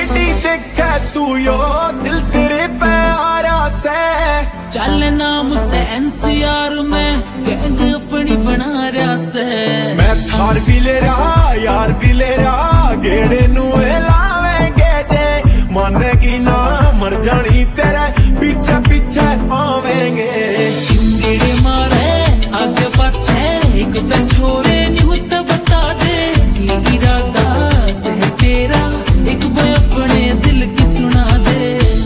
ID देखा तू यो दिल तेरे पे आ रहा से। चल नाम से एनसीआर में गैंग अपनी बना रहा से। मैं थार भी ले रहा यार भी ले रहा गेड़े नू लावेंगे जे मानेगी ना मर जानी तेरे पीछे पीछे आवेंगे। गेड़े मारे आगे पाछे एक पे छोरे निहुत बता दे कि इरादा से तेरा एक बार अपने दिल की सुना दे।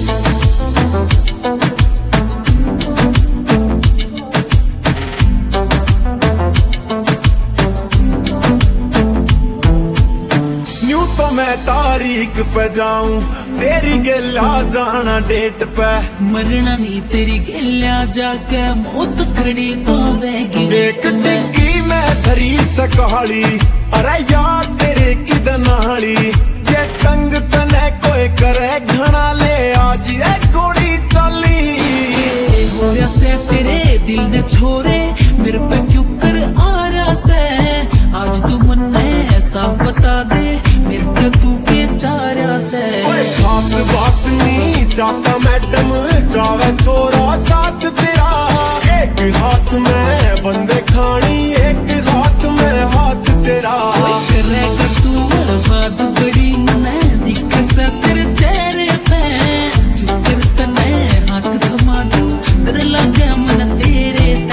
न्यू तो मैं तारीख पे जाऊं तेरी गेला जाना डेट पे। मरना नहीं तेरी गेलिया जाके मौत खड़ी पावेगी। एक डिग्गी में धरी सकाली अरे यार तेरे की दनाली जे तंग तने कोई करे घना ले आज ये गोली चली। हो गया से तेरे दिल ने छोरे मेरे पे क्यों कर आ रहा से। आज तू मन ने साफ बता दे मेरे पे तू के चाह रहा से। कोई खास बात नहीं चाहता मैडम जावे छोरा साथ तेरा। एक हाथ में बंदे खानी एक हाथ में हाथ तेरा। करेगा तू बात बड़ी मने दिखे से तेरे चेहरे पे क्यों कर तने हाथ थमा दूं तेरे लगे मन तेरे ते।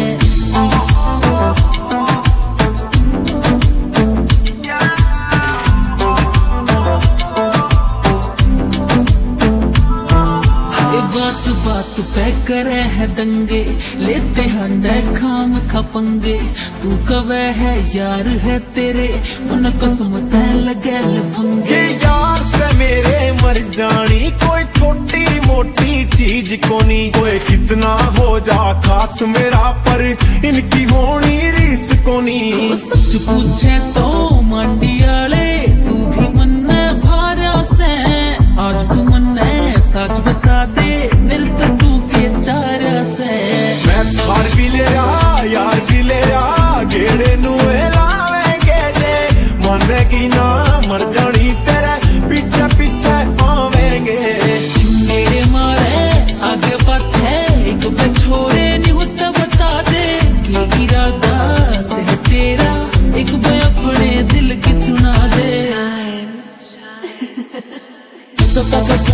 बात बात पे करे है दंगे लेते हंडे खाम खपंगे। तू कवे है यार है तेरे मन कसम ते लगे लफंगे। ये यार से मेरे मर जानी कोई छोटी मोटी चीज कोनी। कोई कितना हो जा खास मेरा पर इनकी होनी रीस कोनी। सच पूछे तो मंडी आले तू भी मन भारा से। आज तू मन सच बता दे मेरे तो तू के चारा से। मैं थार भी ले रहा यार भी ले रहा गेड़े नू लावेंगे जे मानेगी ना मर जानी तेरे पीछे पीछे आवेंगे। मेरे मारे आगे पाछे एक पे छोरे निहुत बता दे कि इरादा से तेरा एक बार अपने दिल की सुना दे। तो